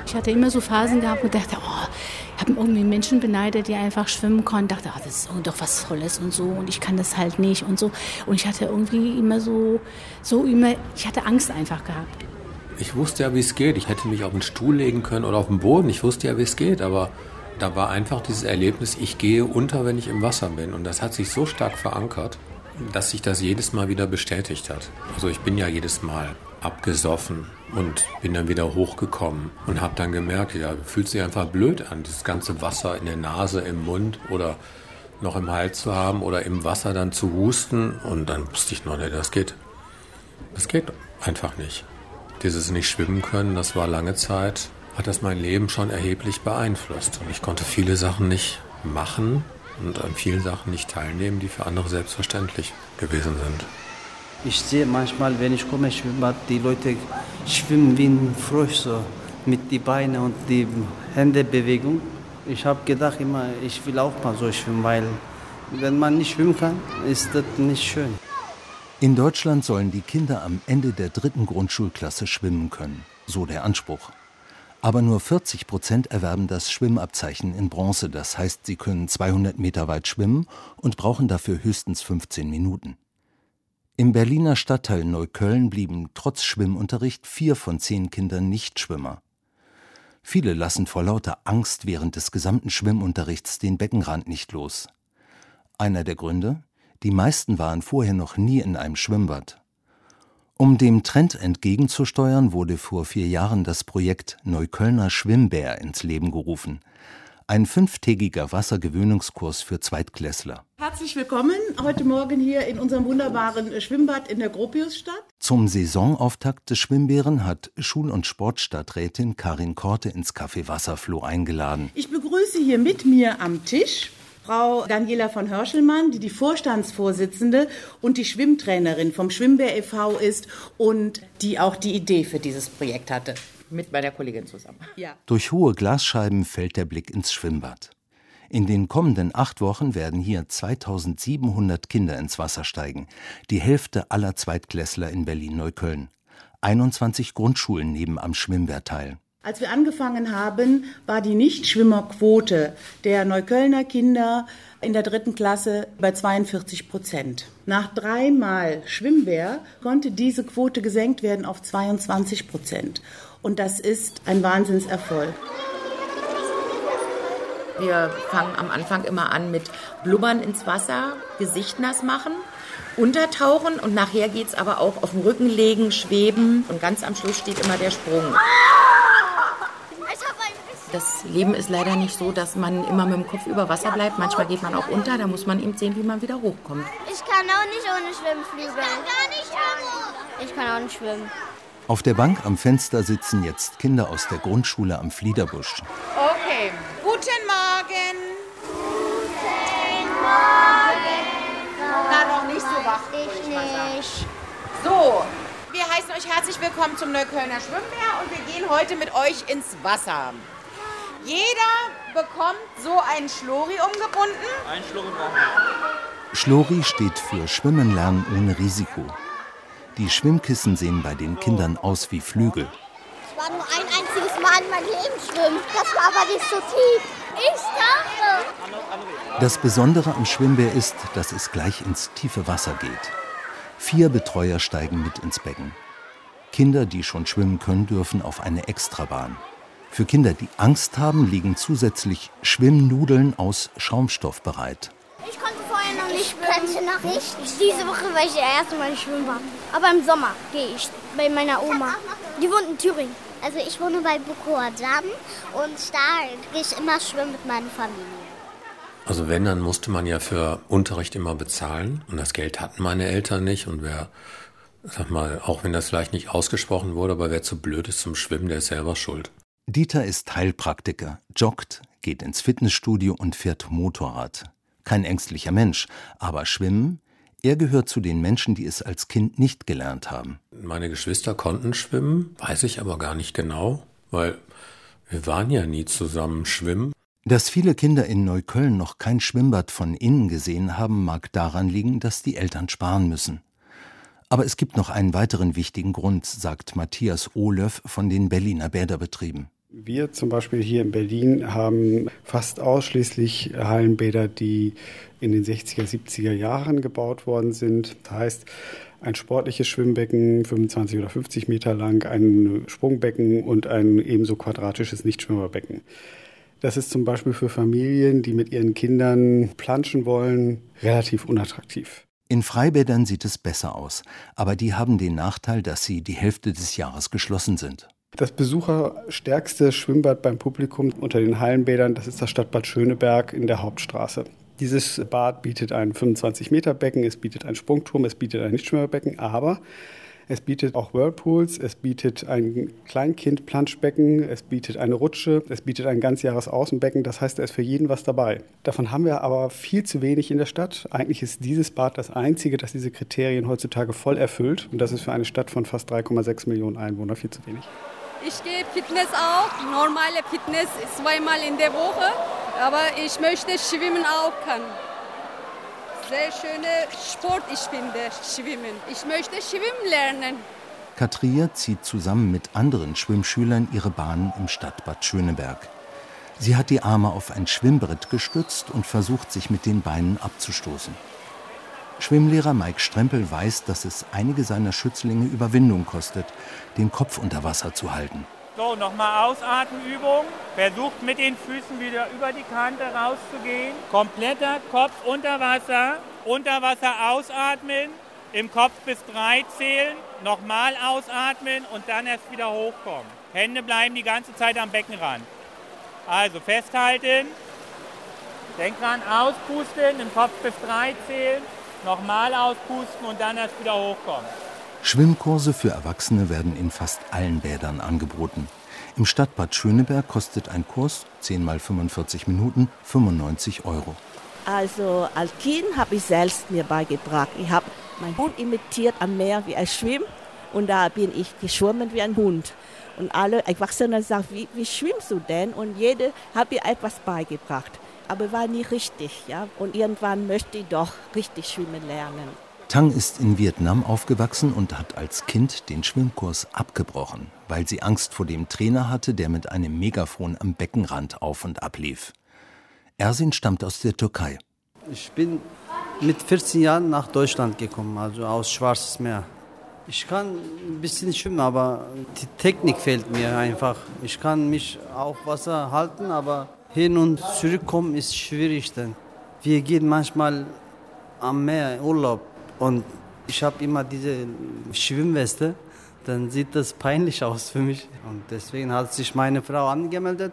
Ich hatte immer so Phasen gehabt und dachte, ich habe irgendwie Menschen beneidet, die einfach schwimmen konnten. Dachte, das ist doch was Tolles und so und ich kann das halt nicht und so. Und ich hatte irgendwie immer ich hatte Angst einfach gehabt. Ich wusste ja, wie es geht. Ich hätte mich auf den Stuhl legen können oder auf den Boden. Ich wusste ja, wie es geht, aber da war einfach dieses Erlebnis, ich gehe unter, wenn ich im Wasser bin. Und das hat sich so stark verankert, dass sich das jedes Mal wieder bestätigt hat. Also ich bin ja jedes Mal abgesoffen und bin dann wieder hochgekommen und habe dann gemerkt, ja, fühlt sich einfach blöd an, dieses ganze Wasser in der Nase, im Mund oder noch im Hals zu haben oder im Wasser dann zu husten. Und dann wusste ich noch nicht, das geht. Das geht einfach nicht. Dieses nicht schwimmen können, das war lange Zeit, hat das mein Leben schon erheblich beeinflusst. Und ich konnte viele Sachen nicht machen und an vielen Sachen nicht teilnehmen, die für andere selbstverständlich gewesen sind. Ich sehe manchmal, wenn ich komme ins Schwimmbad, die Leute schwimmen wie ein Frosch, so mit den Beinen und die Händebewegung. Ich habe gedacht immer, ich will auch mal so schwimmen, weil wenn man nicht schwimmen kann, ist das nicht schön. In Deutschland sollen die Kinder am Ende der 3. Grundschulklasse schwimmen können, so der Anspruch. Aber nur 40% erwerben das Schwimmabzeichen in Bronze, das heißt, sie können 200 Meter weit schwimmen und brauchen dafür höchstens 15 Minuten. Im Berliner Stadtteil Neukölln blieben trotz Schwimmunterricht 4 von 10 Kindern Nichtschwimmer. Viele lassen vor lauter Angst während des gesamten Schwimmunterrichts den Beckenrand nicht los. Einer der Gründe? Die meisten waren vorher noch nie in einem Schwimmbad. Um dem Trend entgegenzusteuern, wurde vor 4 Jahren das Projekt Neuköllner Schwimmbär ins Leben gerufen. Ein 5-tägiger Wassergewöhnungskurs für Zweitklässler. Herzlich willkommen heute Morgen hier in unserem wunderbaren Schwimmbad in der Gropiusstadt. Zum Saisonauftakt des Schwimmbären hat Schul- und Sportstadträtin Karin Korte ins Café Wasserfloh eingeladen. Ich begrüße hier mit mir am Tisch Frau Daniela von Hörschelmann, die Vorstandsvorsitzende und die Schwimmtrainerin vom Schwimmbär e.V. ist und die auch die Idee für dieses Projekt hatte. Mit meiner Kollegin zusammen. Ja. Durch hohe Glasscheiben fällt der Blick ins Schwimmbad. In den kommenden 8 Wochen werden hier 2700 Kinder ins Wasser steigen, die Hälfte aller Zweitklässler in Berlin-Neukölln. 21 Grundschulen nehmen am Schwimmbär teil. Als wir angefangen haben, war die Nichtschwimmerquote der Neuköllner Kinder in der 3. Klasse bei 42%. Nach 3 Mal Schwimmbär konnte diese Quote gesenkt werden auf 22%. Und das ist ein Wahnsinnserfolg. Wir fangen am Anfang immer an mit Blubbern ins Wasser, Gesicht nass machen, untertauchen und nachher geht's aber auch auf den Rücken legen, schweben und ganz am Schluss steht immer der Sprung. Das Leben ist leider nicht so, dass man immer mit dem Kopf über Wasser bleibt. Manchmal geht man auch unter, da muss man eben sehen, wie man wieder hochkommt. Ich kann auch nicht ohne Schwimmflügel. Ich kann auch nicht schwimmen. Auf der Bank am Fenster sitzen jetzt Kinder aus der Grundschule am Fliederbusch. Okay, guten Morgen. Guten Morgen. Na, noch nicht so wach. Ich nicht. So, wir heißen euch herzlich willkommen zum Neuköllner Schwimmbär und wir gehen heute mit euch ins Wasser. Jeder bekommt so einen Schlori umgebunden. Ein Schlori brauchen wir. Schlori steht für Schwimmen lernen ohne Risiko. Die Schwimmkissen sehen bei den Kindern aus wie Flügel. Ich war nur ein einziges Mal in meinem Leben schwimmen. Das war aber nicht so tief. Ich dachte. Das Besondere am Schwimmbär ist, dass es gleich ins tiefe Wasser geht. 4 Betreuer steigen mit ins Becken. Kinder, die schon schwimmen können, dürfen auf eine Extrabahn. Für Kinder, die Angst haben, liegen zusätzlich Schwimmnudeln aus Schaumstoff bereit. Ich konnte vorher noch nicht schwimmen. Ich könnte noch nicht. Diese Woche war ich das erste Mal schwimmen war. Aber im Sommer gehe ich bei meiner Oma. Die wohnt in Thüringen. Also ich wohne bei Bukoadam und da gehe ich immer schwimmen mit meiner Familie. Also wenn, dann musste man ja für Unterricht immer bezahlen und das Geld hatten meine Eltern nicht und wer, sag mal, auch wenn das vielleicht nicht ausgesprochen wurde, aber wer zu blöd ist zum Schwimmen, der ist selber schuld. Dieter ist Heilpraktiker, joggt, geht ins Fitnessstudio und fährt Motorrad. Kein ängstlicher Mensch, aber Schwimmen, er gehört zu den Menschen, die es als Kind nicht gelernt haben. Meine Geschwister konnten schwimmen, weiß ich aber gar nicht genau, weil wir waren ja nie zusammen schwimmen. Dass viele Kinder in Neukölln noch kein Schwimmbad von innen gesehen haben, mag daran liegen, dass die Eltern sparen müssen. Aber es gibt noch einen weiteren wichtigen Grund, sagt Matthias Ohlöff von den Berliner Bäderbetrieben. Wir zum Beispiel hier in Berlin haben fast ausschließlich Hallenbäder, die in den 60er, 70er Jahren gebaut worden sind. Das heißt, ein sportliches Schwimmbecken, 25 oder 50 Meter lang, ein Sprungbecken und ein ebenso quadratisches Nichtschwimmerbecken. Das ist zum Beispiel für Familien, die mit ihren Kindern planschen wollen, relativ unattraktiv. In Freibädern sieht es besser aus, aber die haben den Nachteil, dass sie die Hälfte des Jahres geschlossen sind. Das besucherstärkste Schwimmbad beim Publikum unter den Hallenbädern, das ist das Stadtbad Schöneberg in der Hauptstraße. Dieses Bad bietet ein 25-Meter-Becken, es bietet einen Sprungturm, es bietet ein Nichtschwimmerbecken, aber es bietet auch Whirlpools, es bietet ein Kleinkind-Planschbecken, es bietet eine Rutsche, es bietet ein Ganzjahresaußenbecken, das heißt, da ist für jeden was dabei. Davon haben wir aber viel zu wenig in der Stadt. Eigentlich ist dieses Bad das einzige, das diese Kriterien heutzutage voll erfüllt und das ist für eine Stadt von fast 3,6 Millionen Einwohnern viel zu wenig. Ich gehe Fitness auch, normale Fitness 2-mal in der Woche, aber ich möchte schwimmen auch können. Sehr schöner Sport, ich finde, Schwimmen. Ich möchte schwimmen lernen. Katria zieht zusammen mit anderen Schwimmschülern ihre Bahn im Stadtbad Schöneberg. Sie hat die Arme auf ein Schwimmbrett gestützt und versucht, sich mit den Beinen abzustoßen. Schwimmlehrer Mike Strempel weiß, dass es einige seiner Schützlinge Überwindung kostet, den Kopf unter Wasser zu halten. So, nochmal Ausatmenübung. Versucht mit den Füßen wieder über die Kante rauszugehen. Kompletter Kopf unter Wasser ausatmen, im Kopf bis 3 zählen, nochmal ausatmen und dann erst wieder hochkommen. Hände bleiben die ganze Zeit am Beckenrand. Also festhalten, denk dran, auspusten, im Kopf bis 3 zählen, nochmal auspusten und dann erst wieder hochkommen. Schwimmkurse für Erwachsene werden in fast allen Bädern angeboten. Im Stadtbad Schöneberg kostet ein Kurs, 10 mal 45 Minuten, 95 €. Also als Kind habe ich selbst mir beigebracht. Ich habe meinen Hund imitiert am Meer, wie er schwimmt. Und da bin ich geschwommen wie ein Hund. Und alle Erwachsenen sagen, wie schwimmst du denn? Und jeder hat mir etwas beigebracht. Aber war nie richtig. Ja? Und irgendwann möchte ich doch richtig schwimmen lernen. Tang ist in Vietnam aufgewachsen und hat als Kind den Schwimmkurs abgebrochen, weil sie Angst vor dem Trainer hatte, der mit einem Megafon am Beckenrand auf und ab lief. Ersin stammt aus der Türkei. Ich bin mit 14 Jahren nach Deutschland gekommen, also aus Schwarzes Meer. Ich kann ein bisschen schwimmen, aber die Technik fehlt mir einfach. Ich kann mich auf Wasser halten, aber hin und zurückkommen ist schwierig. Denn wir gehen manchmal am Meer Urlaub. Und ich habe immer diese Schwimmweste, dann sieht das peinlich aus für mich. Und deswegen hat sich meine Frau angemeldet.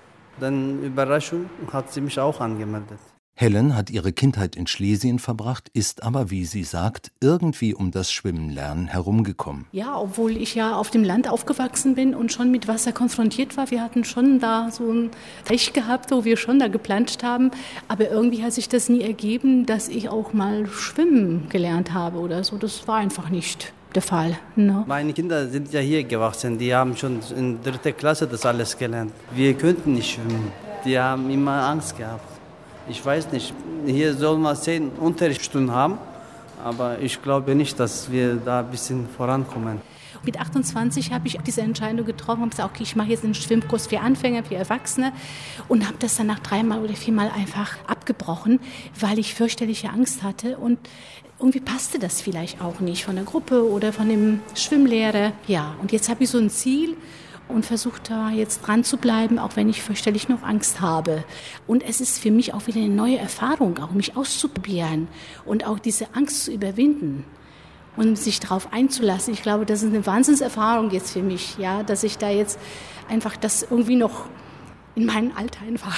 Dann Überraschung hat sie mich auch angemeldet. Helen hat ihre Kindheit in Schlesien verbracht, ist aber, wie sie sagt, irgendwie um das Schwimmenlernen herumgekommen. Ja, obwohl ich ja auf dem Land aufgewachsen bin und schon mit Wasser konfrontiert war. Wir hatten schon da so ein Teich gehabt, wo wir schon da geplanscht haben. Aber irgendwie hat sich das nie ergeben, dass ich auch mal schwimmen gelernt habe oder so. Das war einfach nicht der Fall. No. Meine Kinder sind ja hier gewachsen. Die haben schon in 3. Klasse das alles gelernt. Wir könnten nicht schwimmen. Die haben immer Angst gehabt. Ich weiß nicht, hier soll man 10 Unterrichtsstunden haben, aber ich glaube nicht, dass wir da ein bisschen vorankommen. Mit 28 habe ich diese Entscheidung getroffen und gesagt, okay, ich mache jetzt einen Schwimmkurs für Anfänger, für Erwachsene und habe das dann nach 3-mal oder 4-mal einfach abgebrochen, weil ich fürchterliche Angst hatte und irgendwie passte das vielleicht auch nicht von der Gruppe oder von dem Schwimmlehrer. Ja, und jetzt habe ich so ein Ziel und versuche da jetzt dran zu bleiben, auch wenn ich fürchterlich noch Angst habe. Und es ist für mich auch wieder eine neue Erfahrung, auch mich auszuprobieren und auch diese Angst zu überwinden und sich darauf einzulassen. Ich glaube, das ist eine Wahnsinnserfahrung jetzt für mich, ja, dass ich da jetzt einfach das irgendwie noch in meinem Alter einfach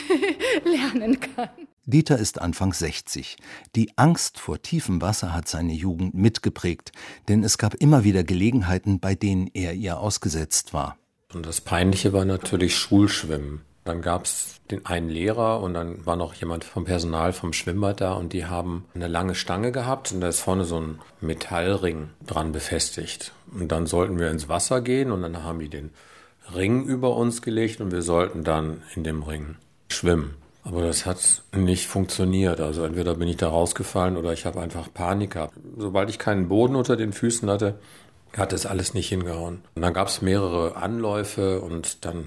lernen kann. Dieter ist Anfang 60. Die Angst vor tiefem Wasser hat seine Jugend mitgeprägt, denn es gab immer wieder Gelegenheiten, bei denen er ihr ausgesetzt war. Und das Peinliche war natürlich Schulschwimmen. Dann gab es den einen Lehrer und dann war noch jemand vom Personal vom Schwimmbad da und die haben eine lange Stange gehabt und da ist vorne so ein Metallring dran befestigt. Und dann sollten wir ins Wasser gehen und dann haben die den Ring über uns gelegt und wir sollten dann in dem Ring schwimmen. Aber das hat nicht funktioniert. Also entweder bin ich da rausgefallen oder ich habe einfach Panik gehabt. Sobald ich keinen Boden unter den Füßen hatte, hat das alles nicht hingehauen. Und dann gab es mehrere Anläufe und dann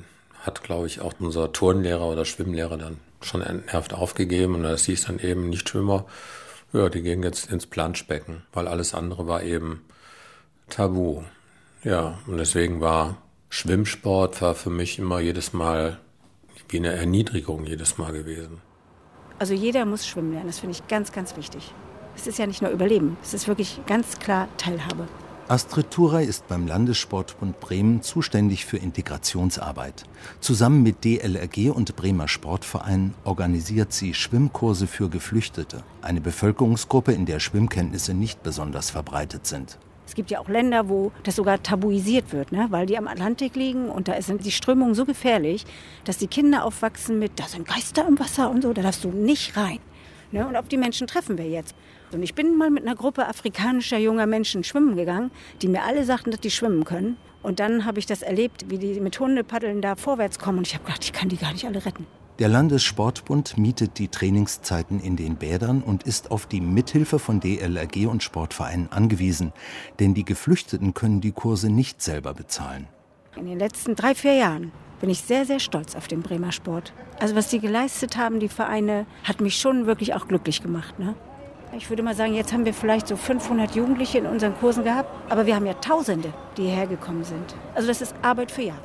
hat, glaube ich, auch unser Turnlehrer oder Schwimmlehrer dann schon entnervt aufgegeben. Und das hieß dann eben, Nichtschwimmer, ja, die gehen jetzt ins Planschbecken, weil alles andere war eben tabu. Ja, und deswegen war Schwimmsport für mich immer jedes Mal wie eine Erniedrigung jedes Mal gewesen. Also jeder muss schwimmen lernen, das finde ich ganz, ganz wichtig. Es ist ja nicht nur Überleben, es ist wirklich ganz klar Teilhabe. Astrid Thuray ist beim Landessportbund Bremen zuständig für Integrationsarbeit. Zusammen mit DLRG und Bremer Sportverein organisiert sie Schwimmkurse für Geflüchtete, eine Bevölkerungsgruppe, in der Schwimmkenntnisse nicht besonders verbreitet sind. Es gibt ja auch Länder, wo das sogar tabuisiert wird, ne? Weil die am Atlantik liegen und da sind die Strömungen so gefährlich, dass die Kinder aufwachsen mit, da sind Geister im Wasser und so, da darfst du nicht rein. Ne? Und auf die Menschen treffen wir jetzt. Und ich bin mal mit einer Gruppe afrikanischer junger Menschen schwimmen gegangen, die mir alle sagten, dass die schwimmen können. Und dann habe ich das erlebt, wie die mit Hundepaddeln da vorwärts kommen. Und ich habe gedacht, ich kann die gar nicht alle retten. Der Landessportbund mietet die Trainingszeiten in den Bädern und ist auf die Mithilfe von DLRG und Sportvereinen angewiesen. Denn die Geflüchteten können die Kurse nicht selber bezahlen. In den letzten 3-4 Jahren bin ich sehr, sehr stolz auf den Bremer Sport. Also was die geleistet haben, die Vereine, hat mich schon wirklich auch glücklich gemacht. Ne? Ich würde mal sagen, jetzt haben wir vielleicht so 500 Jugendliche in unseren Kursen gehabt. Aber wir haben ja Tausende, die hierher gekommen sind. Also das ist Arbeit für Jahre.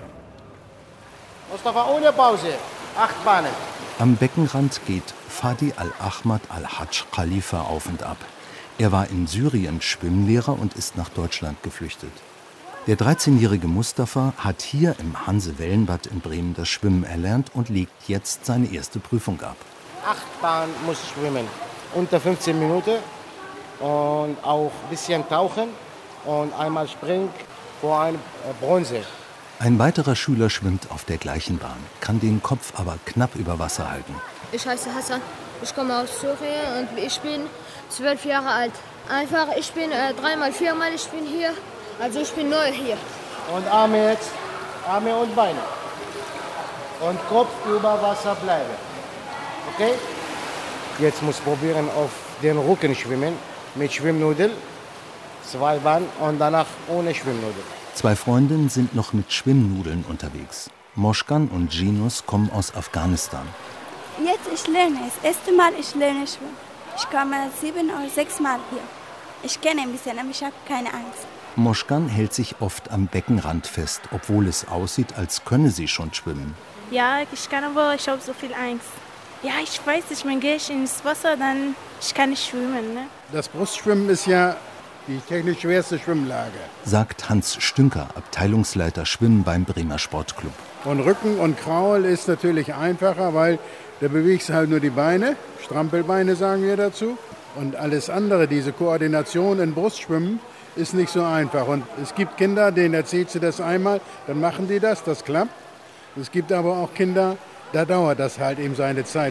Mustafa, ohne Pause. 8 Bahnen. Am Beckenrand geht Fadi Al-Ahmad Al-Hajj Khalifa auf und ab. Er war in Syrien Schwimmlehrer und ist nach Deutschland geflüchtet. Der 13-jährige Mustafa hat hier im Hanse-Wellenbad in Bremen das Schwimmen erlernt und legt jetzt seine erste Prüfung ab. 8 Bahnen muss ich schwimmen, unter 15 Minuten und auch ein bisschen tauchen und einmal springen vor einem Bronze. Ein weiterer Schüler schwimmt auf der gleichen Bahn, kann den Kopf aber knapp über Wasser halten. Ich heiße Hassan, ich komme aus Syrien und ich bin 12 Jahre alt. Einfach, ich bin 3-mal, 4-mal, ich bin hier, also ich bin neu hier. Und Arme jetzt, Arme und Beine. Und Kopf über Wasser bleiben. Okay? Jetzt muss ich probieren auf den Rücken schwimmen, mit Schwimmnudel, 2 Bahnen und danach ohne Schwimmnudel. 2 Freundinnen sind noch mit Schwimmnudeln unterwegs. Moschkan und Jinus kommen aus Afghanistan. Jetzt ich lerne das erste Mal, ich lerne schwimmen. Ich komme 7 oder 6 Mal hier. Ich kenne ein bisschen, aber ich habe keine Angst. Moschkan hält sich oft am Beckenrand fest, obwohl es aussieht, als könne sie schon schwimmen. Ja, ich kann, aber ich habe so viel Angst. Ja, ich weiß nicht, wenn gehe ich ins Wasser, dann ich kann nicht schwimmen. Ne? Das Brustschwimmen ist ja die technisch schwerste Schwimmlage, sagt Hans Stünker, Abteilungsleiter Schwimmen beim Bremer Sportclub. Und Rücken und Kraul ist natürlich einfacher, weil da bewegst du halt nur die Beine, Strampelbeine sagen wir dazu. Und alles andere, diese Koordination in Brustschwimmen, ist nicht so einfach. Und es gibt Kinder, denen erzählst du das einmal, dann machen die das klappt. Es gibt aber auch Kinder, da dauert das halt eben seine Zeit.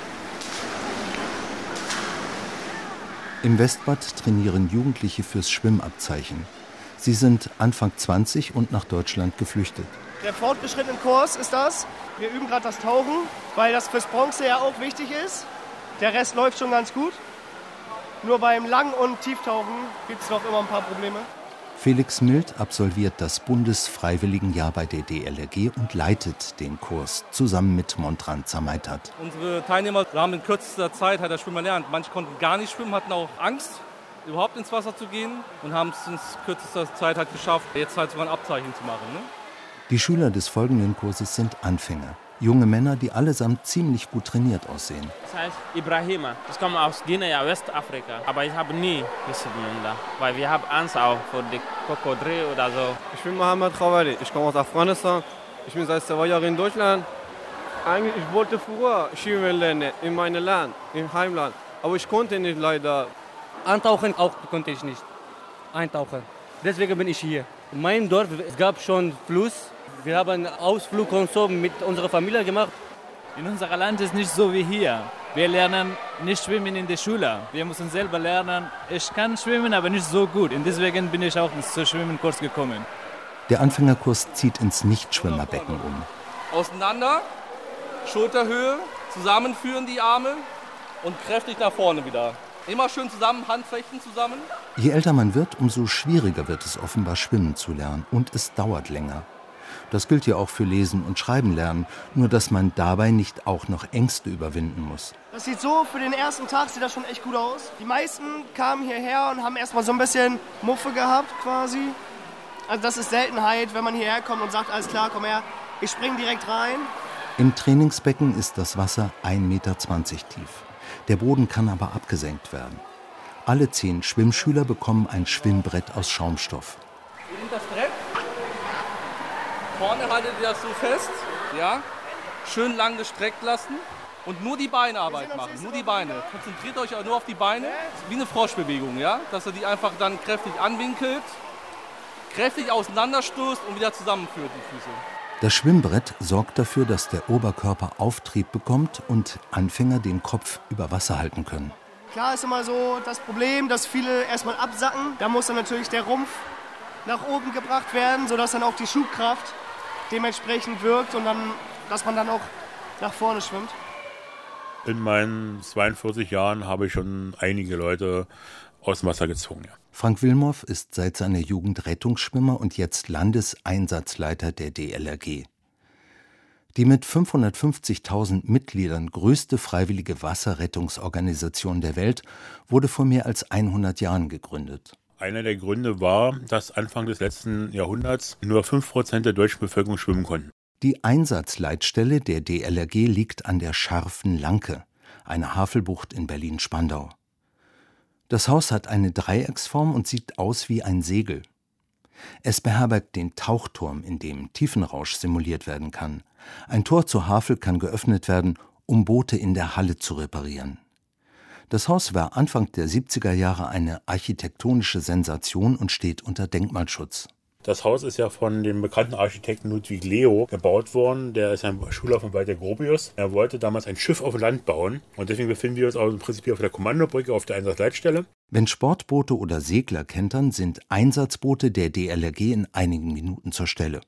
Im Westbad trainieren Jugendliche fürs Schwimmabzeichen. Sie sind Anfang 20 und nach Deutschland geflüchtet. Der fortgeschrittene Kurs ist das. Wir üben gerade das Tauchen, weil das fürs Bronze ja auch wichtig ist. Der Rest läuft schon ganz gut. Nur beim Lang- und Tieftauchen gibt es noch immer ein paar Probleme. Felix Mild absolviert das Bundesfreiwilligenjahr bei der DLRG und leitet den Kurs zusammen mit Montran Zamaitat. Unsere Teilnehmer haben in kürzester Zeit das Schwimmen erlernt. Manche konnten gar nicht schwimmen, hatten auch Angst, überhaupt ins Wasser zu gehen und haben es in kürzester Zeit geschafft, jetzt sogar ein Abzeichen zu machen. Ne? Die Schüler des folgenden Kurses sind Anfänger. Junge Männer, die allesamt ziemlich gut trainiert aussehen. Das heißt Ibrahima. Ich komme aus Guinea, Westafrika. Aber ich habe nie geschwommen da, weil wir haben Angst auch vor den Krokodil oder so. Ich bin Mohammed Khawari. Ich komme aus Afghanistan. Ich bin seit 2 Jahren in Deutschland. Eigentlich ich wollte früher schwimmen lernen in meinem Land, im Heimland. Aber ich konnte nicht leider. Antauchen auch konnte ich nicht. Eintauchen. Deswegen bin ich hier. In meinem Dorf es gab schon Fluss. Wir haben einen Ausflug und so mit unserer Familie gemacht. In unserem Land ist nicht so wie hier. Wir lernen nicht schwimmen in der Schule. Wir müssen selber lernen. Ich kann schwimmen, aber nicht so gut. Und deswegen bin ich auch ins Schwimmenkurs gekommen. Der Anfängerkurs zieht ins Nichtschwimmerbecken um. Auseinander, Schulterhöhe, zusammenführen die Arme und kräftig nach vorne wieder. Immer schön zusammen, Handflächen zusammen. Je älter man wird, umso schwieriger wird es offenbar, schwimmen zu lernen. Und es dauert länger. Das gilt ja auch für Lesen und Schreiben lernen, nur dass man dabei nicht auch noch Ängste überwinden muss. Das sieht so, für den ersten Tag sieht das schon echt gut aus. Die meisten kamen hierher und haben erstmal so ein bisschen Muffe gehabt quasi. Also das ist Seltenheit, wenn man hierher kommt und sagt, alles klar, komm her, ich spring direkt rein. Im Trainingsbecken ist das Wasser 1,20 Meter tief. Der Boden kann aber abgesenkt werden. Alle 10 Schwimmschüler bekommen ein Schwimmbrett aus Schaumstoff. Ihr nehmt das Brett, vorne haltet ihr das so fest, ja, schön lang gestreckt lassen und nur die Beinarbeit machen, nur die Beine. Konzentriert euch auch nur auf die Beine, wie eine Froschbewegung, ja, dass ihr die einfach dann kräftig anwinkelt, kräftig auseinanderstoßt und wieder zusammenführt, die Füße. Das Schwimmbrett sorgt dafür, dass der Oberkörper Auftrieb bekommt und Anfänger den Kopf über Wasser halten können. Klar ist immer so das Problem, dass viele erstmal absacken. Da muss dann natürlich der Rumpf nach oben gebracht werden, sodass dann auch die Schubkraft dementsprechend wirkt und dann, dass man dann auch nach vorne schwimmt. In meinen 42 Jahren habe ich schon einige Leute aus dem Wasser gezogen. Ja. Frank Wilmow ist seit seiner Jugend Rettungsschwimmer und jetzt Landeseinsatzleiter der DLRG. Die mit 550.000 Mitgliedern größte freiwillige Wasserrettungsorganisation der Welt wurde vor mehr als 100 Jahren gegründet. Einer der Gründe war, dass Anfang des letzten Jahrhunderts nur 5% der deutschen Bevölkerung schwimmen konnten. Die Einsatzleitstelle der DLRG liegt an der Scharfen Lanke, einer Havelbucht in Berlin-Spandau. Das Haus hat eine Dreiecksform und sieht aus wie ein Segel. Es beherbergt den Tauchturm, in dem Tiefenrausch simuliert werden kann. Ein Tor zur Havel kann geöffnet werden, um Boote in der Halle zu reparieren. Das Haus war Anfang der 70er Jahre eine architektonische Sensation und steht unter Denkmalschutz. Das Haus ist ja von dem bekannten Architekten Ludwig Leo gebaut worden. Der ist ein Schüler von Walter Gropius. Er wollte damals ein Schiff auf Land bauen. Und deswegen befinden wir uns auch im Prinzip auf der Kommandobrücke, auf der Einsatzleitstelle. Wenn Sportboote oder Segler kentern, sind Einsatzboote der DLRG in einigen Minuten zur Stelle.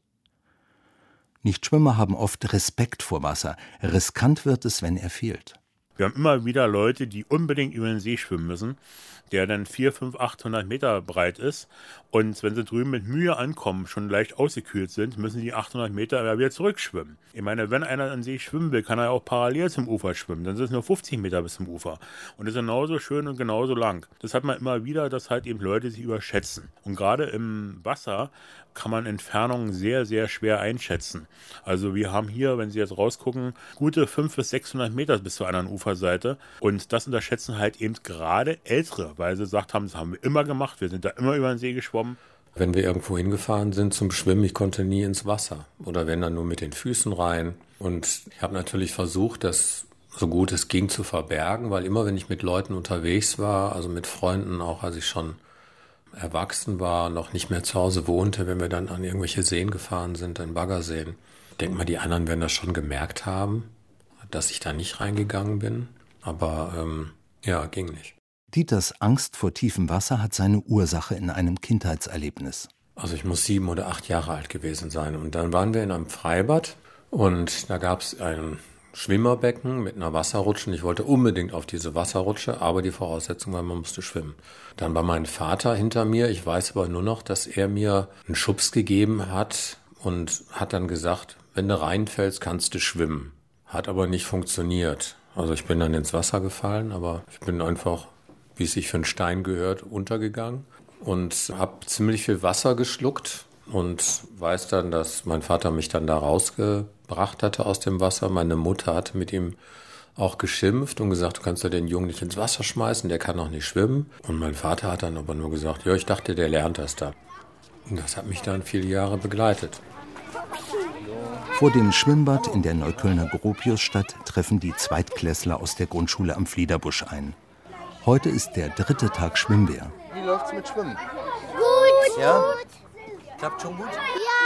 Nichtschwimmer haben oft Respekt vor Wasser. Riskant wird es, wenn er fehlt. Wir haben immer wieder Leute, die unbedingt über den See schwimmen müssen, der dann 400, 500, 800 Meter breit ist. Und wenn sie drüben mit Mühe ankommen, schon leicht ausgekühlt sind, müssen die 800 Meter wieder zurückschwimmen. Ich meine, wenn einer an See schwimmen will, kann er auch parallel zum Ufer schwimmen. Dann sind es nur 50 Meter bis zum Ufer. Und das ist genauso schön und genauso lang. Das hat man immer wieder, dass halt eben Leute sich überschätzen. Und gerade im Wasser kann man Entfernungen sehr, sehr schwer einschätzen. Also wir haben hier, wenn Sie jetzt rausgucken, gute 500 bis 600 Meter bis zur anderen Uferseite. Und das unterschätzen halt eben gerade Ältere, weil sie gesagt haben, das haben wir immer gemacht, wir sind da immer über den See geschwommen. Wenn wir irgendwo hingefahren sind zum Schwimmen, ich konnte nie ins Wasser. Oder wenn dann nur mit den Füßen rein. Und ich habe natürlich versucht, das so gut es ging zu verbergen, weil immer, wenn ich mit Leuten unterwegs war, also mit Freunden, auch als ich schon erwachsen war, noch nicht mehr zu Hause wohnte, wenn wir dann an irgendwelche Seen gefahren sind, an Baggerseen. Ich denke mal, die anderen werden das schon gemerkt haben, dass ich da nicht reingegangen bin. Aber ja, ging nicht. Dieters Angst vor tiefem Wasser hat seine Ursache in einem Kindheitserlebnis. Also ich muss 7 oder 8 Jahre alt gewesen sein. Und dann waren wir in einem Freibad und da gab es ein Schwimmerbecken mit einer Wasserrutsche. Ich wollte unbedingt auf diese Wasserrutsche, aber die Voraussetzung war, man musste schwimmen. Dann war mein Vater hinter mir. Ich weiß aber nur noch, dass er mir einen Schubs gegeben hat und hat dann gesagt, wenn du reinfällst, kannst du schwimmen. Hat aber nicht funktioniert. Also ich bin dann ins Wasser gefallen, aber ich bin einfach, wie es sich für einen Stein gehört, untergegangen und habe ziemlich viel Wasser geschluckt und weiß dann, dass mein Vater mich dann da rausgebracht hatte aus dem Wasser. Meine Mutter hatte mit ihm auch geschimpft und gesagt, du kannst ja den Jungen nicht ins Wasser schmeißen, der kann noch nicht schwimmen. Und mein Vater hat dann aber nur gesagt, ja, ich dachte, der lernt das da. Und das hat mich dann viele Jahre begleitet. Vor dem Schwimmbad in der Neuköllner Gropiusstadt treffen die Zweitklässler aus der Grundschule am Fliederbusch ein. Heute ist der 3. Tag Schwimmwehr. Wie läuft's mit Schwimmen? Gut. Ja? Gut. Klappt schon gut?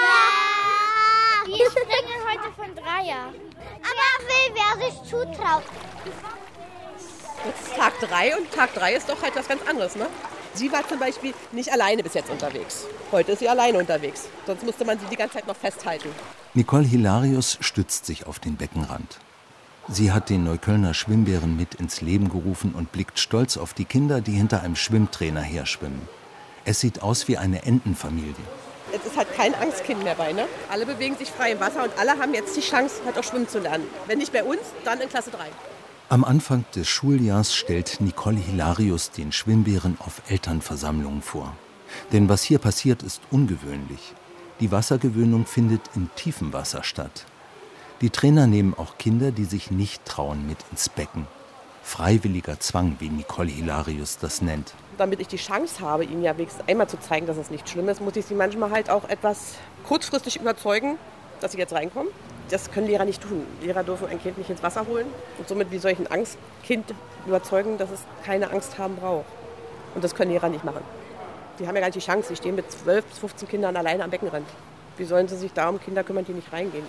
Ja. Ich springe heute von Dreier. Aber will, wer sich zutraut. Jetzt ist Tag 3 und Tag 3 ist doch halt was ganz anderes, ne? Sie war zum Beispiel nicht alleine bis jetzt unterwegs. Heute ist sie alleine unterwegs. Sonst musste man sie die ganze Zeit noch festhalten. Nicole Hilarius stützt sich auf den Beckenrand. Sie hat den Neuköllner Schwimmbären mit ins Leben gerufen und blickt stolz auf die Kinder, die hinter einem Schwimmtrainer herschwimmen. Es sieht aus wie eine Entenfamilie. Es ist halt kein Angstkind mehr bei, ne? Alle bewegen sich frei im Wasser und alle haben jetzt die Chance, halt auch schwimmen zu lernen. Wenn nicht bei uns, dann in Klasse 3. Am Anfang des Schuljahrs stellt Nicole Hilarius den Schwimmbären auf Elternversammlungen vor. Denn was hier passiert, ist ungewöhnlich. Die Wassergewöhnung findet im tiefen Wasser statt. Die Trainer nehmen auch Kinder, die sich nicht trauen, mit ins Becken. Freiwilliger Zwang, wie Nicole Hilarius das nennt. Damit ich die Chance habe, ihnen ja wenigstens einmal zu zeigen, dass es nicht schlimm ist, muss ich sie manchmal halt auch etwas kurzfristig überzeugen, dass sie jetzt reinkommen. Das können Lehrer nicht tun. Lehrer dürfen ein Kind nicht ins Wasser holen und somit wie soll ich ein Angstkind überzeugen, dass es keine Angst haben braucht. Und das können Lehrer nicht machen. Die haben ja gar nicht die Chance. Die stehen mit 12 bis 15 Kindern alleine am Beckenrand. Wie sollen sie sich da um Kinder kümmern, die nicht reingehen?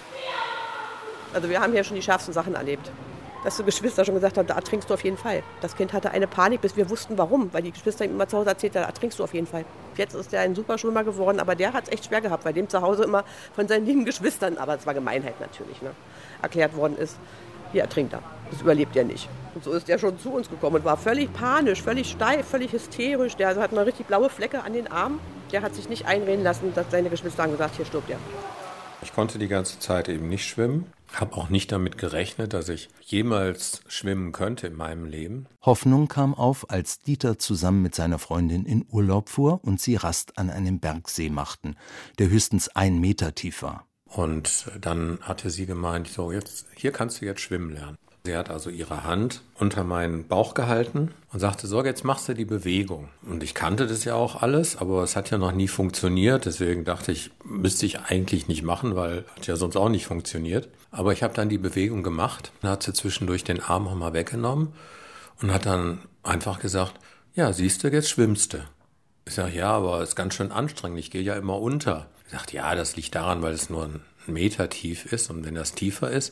Also wir haben hier schon die schärfsten Sachen erlebt. Dass die Geschwister schon gesagt haben, da ertrinkst du auf jeden Fall. Das Kind hatte eine Panik, bis wir wussten, warum. Weil die Geschwister ihm immer zu Hause erzählt haben, da ertrinkst du auf jeden Fall. Jetzt ist er ein super Schwimmer geworden, aber der hat es echt schwer gehabt, weil dem zu Hause immer von seinen lieben Geschwistern, aber es war Gemeinheit natürlich, ne, erklärt worden ist, hier ertrinkt er. Das überlebt er nicht. Und so ist er schon zu uns gekommen und war völlig panisch, völlig steif, völlig hysterisch. Der hat mal richtig blaue Flecke an den Armen. Der hat sich nicht einreden lassen, dass seine Geschwister haben gesagt, hier stirbt er. Ich konnte die ganze Zeit eben nicht schwimmen, habe auch nicht damit gerechnet, dass ich jemals schwimmen könnte in meinem Leben. Hoffnung kam auf, als Dieter zusammen mit seiner Freundin in Urlaub fuhr und sie Rast an einem Bergsee machten, der höchstens 1 Meter tief war. Und dann hatte sie gemeint, so jetzt hier kannst du jetzt schwimmen lernen. Sie hat also ihre Hand unter meinen Bauch gehalten und sagte, so jetzt machst du die Bewegung. Und ich kannte das ja auch alles, aber es hat ja noch nie funktioniert. Deswegen dachte ich, müsste ich eigentlich nicht machen, weil hat ja sonst auch nicht funktioniert. Aber ich habe dann die Bewegung gemacht, dann hat sie zwischendurch den Arm auch mal weggenommen und hat dann einfach gesagt, ja siehst du, jetzt schwimmst du. Ich sage, ja, aber es ist ganz schön anstrengend, ich gehe ja immer unter. Ich sagte, ja, das liegt daran, weil es nur 1 Meter tief ist und wenn das tiefer ist,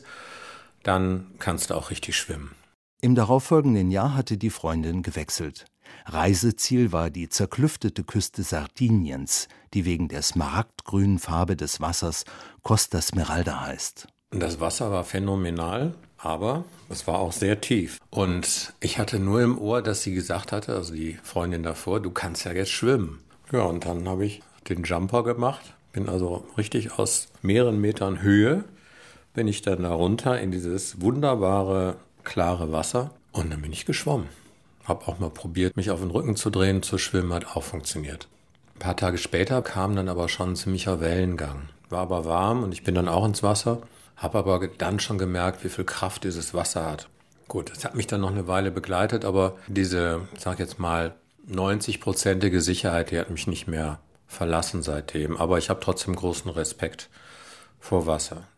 dann kannst du auch richtig schwimmen. Im darauffolgenden Jahr hatte die Freundin gewechselt. Reiseziel war die zerklüftete Küste Sardiniens, die wegen der smaragdgrünen Farbe des Wassers Costa Smeralda heißt. Das Wasser war phänomenal, aber es war auch sehr tief. Und ich hatte nur im Ohr, dass sie gesagt hatte, also die Freundin davor, du kannst ja jetzt schwimmen. Ja, und dann habe ich den Jumper gemacht, bin also richtig aus mehreren Metern Höhe, bin ich dann da runter in dieses wunderbare, klare Wasser und dann bin ich geschwommen. Habe auch mal probiert, mich auf den Rücken zu drehen, zu schwimmen, hat auch funktioniert. Ein paar Tage später kam dann aber schon ein ziemlicher Wellengang. War aber warm und ich bin dann auch ins Wasser, habe aber dann schon gemerkt, wie viel Kraft dieses Wasser hat. Gut, das hat mich dann noch eine Weile begleitet, aber diese, ich sag jetzt mal, 90%ige Sicherheit, die hat mich nicht mehr verlassen seitdem. Aber ich habe trotzdem großen Respekt vor Wasser.